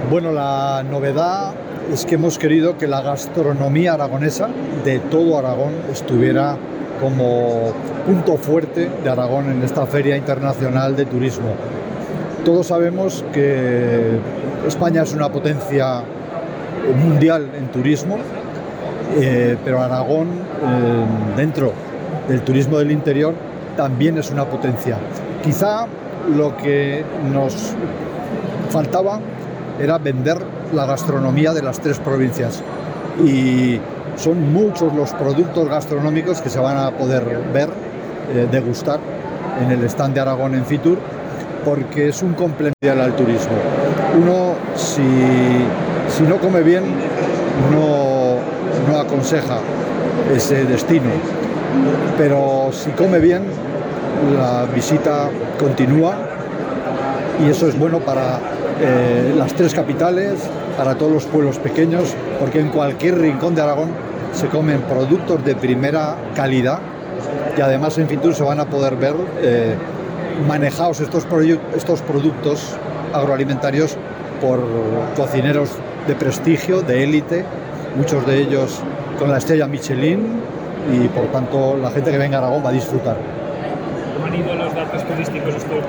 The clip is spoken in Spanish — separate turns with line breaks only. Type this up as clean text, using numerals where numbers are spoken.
Bueno, la novedad es que hemos querido que la gastronomía aragonesa de todo Aragón estuviera como punto fuerte de Aragón en esta Feria Internacional de Turismo. Todos sabemos que España es una potencia mundial en turismo, pero Aragón, dentro del turismo del interior, también es una potencia. Quizá lo que nos faltaba era vender la gastronomía de las tres provincias, y son muchos los productos gastronómicos que se van a poder ver, degustar en el stand de Aragón en Fitur, porque es un complemento al turismo. Uno, si no come bien, no aconseja ese destino, pero si come bien, la visita continúa, y eso es bueno para las tres capitales, para todos los pueblos pequeños, porque en cualquier rincón de Aragón se comen productos de primera calidad, y además en Fitur se van a poder ver manejados estos productos agroalimentarios por cocineros de prestigio, de élite, muchos de ellos con la estrella Michelin, y por tanto la gente que venga a Aragón va a disfrutar.
¿Cómo han ido los datos turísticos estos